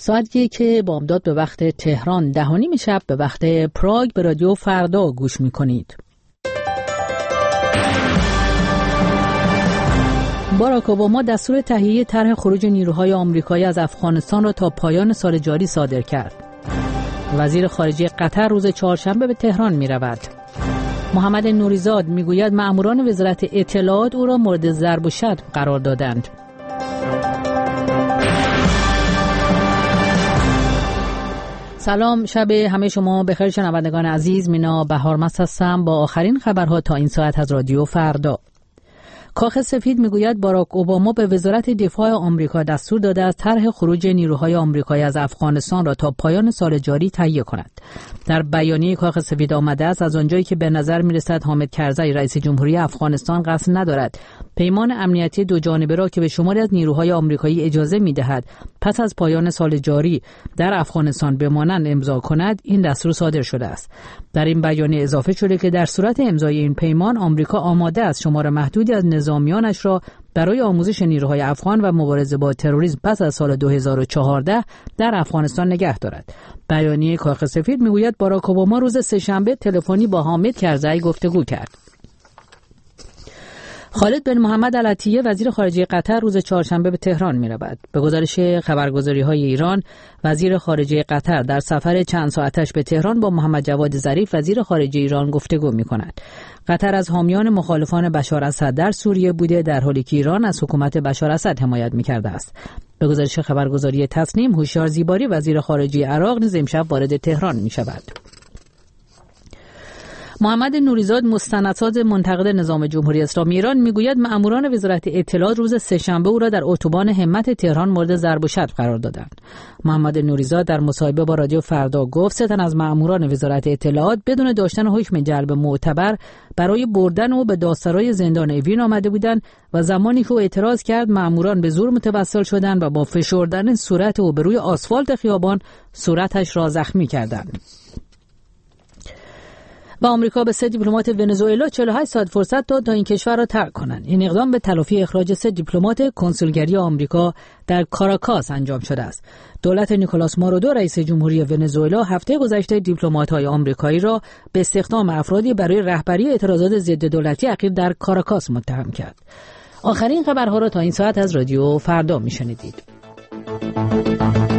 ساعتی که بامداد به وقت تهران 10:30 شب به وقت پراگ به رادیو فردا گوش می‌کنید. باراک اوباما دستور تهیه طرح خروج نیروهای آمریکایی از افغانستان را تا پایان سال جاری صادر کرد. وزیر خارجه قطر روز چهارشنبه به تهران می‌رود. محمد نوریزاد می‌گوید مأموران وزارت اطلاعات او را مورد ضرب و شتم قرار دادند. سلام، شب همه شما بخیر شنوندگان عزیز. مینا بهارمست هستم با آخرین خبرها تا این ساعت از رادیو فردا. کاخ سفید میگوید باراک اوباما به وزارت دفاع آمریکا دستور داده است طرح خروج نیروهای آمریکایی از افغانستان را تا پایان سال جاری تهیه کند. در بیانیه کاخ سفید آمده است از آنجایی که به نظر میرسد حامد کرزی رئیس جمهوری افغانستان قصد ندارد پیمان امنیتی دو جانبه را که به شماری از نیروهای آمریکایی اجازه میدهد پس از پایان سال جاری در افغانستان بمانند امضا کند، این دستور صادر شده است. در این بیانیه اضافه شده که در صورت امضای این پیمان آمریکا آماده است شمار محدودی از نظامیانش را برای آموزش نیروهای افغان و مبارزه با تروریسم پس از سال 2014 در افغانستان نگه دارد. بیانیه کاخ سفید میگوید باراک اوباما روز سه‌شنبه تلفنی با حامد کرزی گفتگو کرد. خالد بن محمد العطیه وزیر خارجه قطر روز چهارشنبه به تهران می‌رود. به گزارش خبرگزاری‌های ایران، وزیر خارجه قطر در سفر چند ساعتش به تهران با محمد جواد ظریف وزیر خارجه ایران گفتگو می‌کند. قطر از حامیان مخالفان بشار اسد در سوریه بوده، در حالی که ایران از حکومت بشار اسد حمایت می‌کرده است. به گزارش خبرگزاری تصنیم، هوشیار زیباری وزیر خارجه عراق نیز امشب وارد تهران می‌شود. محمد نوریزاد مستندساز منتقد نظام جمهوری اسلامی ایران میگوید مأموران وزارت اطلاعات روز سه‌شنبه او را در اتوبان همت تهران مورد ضرب و شتم قرار دادند. محمد نوریزاد در مصاحبه با رادیو فردا گفت 3 تن از مأموران وزارت اطلاعات بدون داشتن حکم جلب معتبر برای بردن او به دادسرای زندان اوین آمده بودند و زمانی که او اعتراض کرد مأموران به زور متوسل شدند و با فشردن صورت او بر روی آسفالت خیابان صورتش را زخمی کردند. و آمریکا به 3 دیپلمات ونزوئلا 48 ساعت فرصت داد تا این کشور را ترک کنند. این اقدام به تلافی اخراج 3 دیپلمات کنسولگری آمریکا در کاراکاس انجام شده است. دولت نیکولاس مادورو رئیس جمهوری ونزوئلا هفته گذشته دیپلمات‌های آمریکایی را به استخدام افرادی برای رهبری اعتراضات ضد دولتی اخیر در کاراکاس متهم کرد. آخرین خبرها را تا این ساعت از رادیو فردا میشنیدید.